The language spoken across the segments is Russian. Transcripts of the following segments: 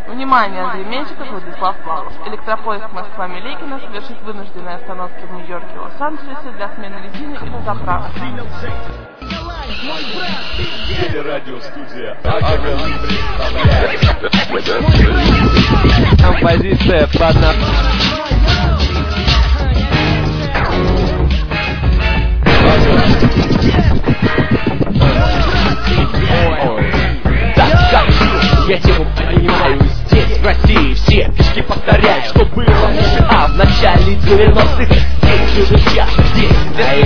Внимание, Андрей Меньшиков, Владислав Павлов. Электропоезд Москва-Милейкина совершит вынужденные остановки в Нью-Йорке и Лос-Анджелесе для смены резины или заправки. Телерадиостудия Композиция под Я тему понимаю, здесь, в России, все фишки повторяют, что было в США в начале 90-х. Здесь же сейчас, здесь,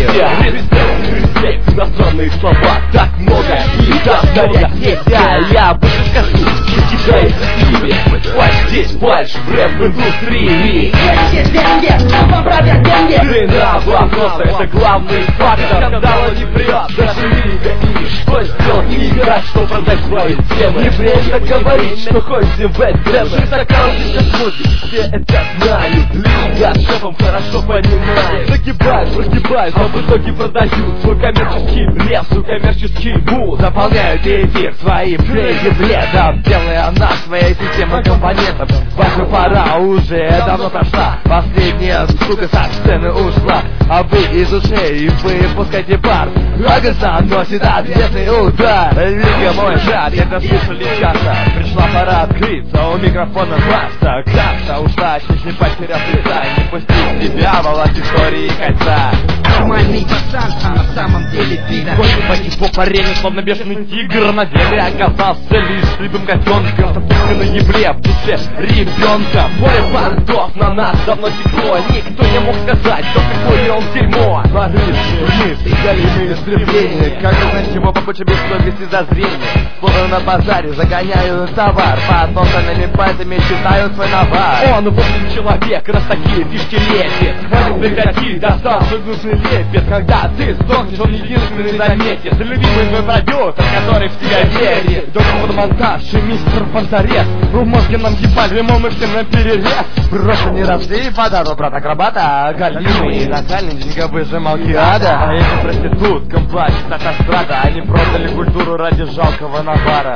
респект, иностранные слова, так много, и повторять нельзя. Я больше скажу, у тебя есть имя, фальш здесь, фальш, рэп в индустрии. Здесь деньги, вам правят деньги. Длина вопроса, это главный фактор. Скандала не прет, даже лига. И что сделать, не играть, что продать свои темы. Не время говорить, что ходим в этом. Жизнь такая, все это знают. Лига с шефом хорошо понимает. Загибают, но в итоге продают свой коммерческий бред, свой коммерческий бут. Заполняют эфир своим плейлистом, делая нас своей системой компонентов. Ваша пора уже давно прошла. Последняя сука со сцены ушла. А вы из ушей выпускайте пар. Агаса носит ответный удар. Лига мой брат, это слышали часто. Пришла пора открыться, у микрофона масса. Краса ушла, не потеряв лица. Не пустить себя в аудитории кольца. Нормальный пацан, а на самом деле ты Сколько погиб по парению, словно бешеный тигр. На деле оказался лишь слепым котенком. Только на ебле в душе ребенка. Море понтов на нас давно текло. Никто не мог сказать, что какое он дерьмо. мы галимые стремления. Как узнать его побольше без стойкости зазрения? Словно на базаре загоняю товар. Под носами пальцами считаю свой навар. Он вовсе человек, раз такие фишки лепит. Хватит прекрати, достал свой гнусный лепет. Когда ты сдохнешь, он единственный заметит. Любимый твой продюсер, который в тебя верит. Доктор фотомонтаж и мистер Фонтарес. В мозге нам ебали, мы всем на перерез. Просто не росли подарок брат акробата. Галимый начальничника выжимал киада. А эти проституткам плачет наша страда. Они продали культуру ради жалкого навара.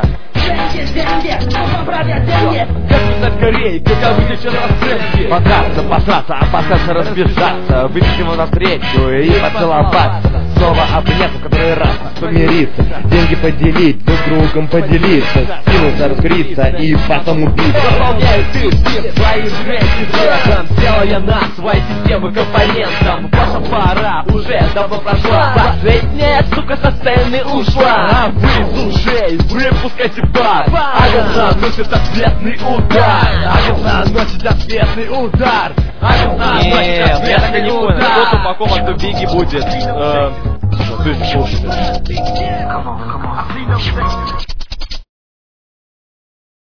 Как писать Корей, каковы сейчас расценки? Подраться, опасаться разбежаться. Выйти ему навстречу и поцеловаться. Снова обняться в который раз помириться. Деньги поделить, друг другом поделиться. Скинуться, раскрыться и потом убиться. Заполняю ты свои жреки бредом, делая нас своей системы компонентом. Ваша пора уже давно прошла. Последняя сука со сцены ушла. А вы из ушей выпускайте пар. Агата носит ответный удар. Агата носит ответный удар. Агата носит ответный удар. Кто-то по комнату Биги будет. Ты слушай. Come on.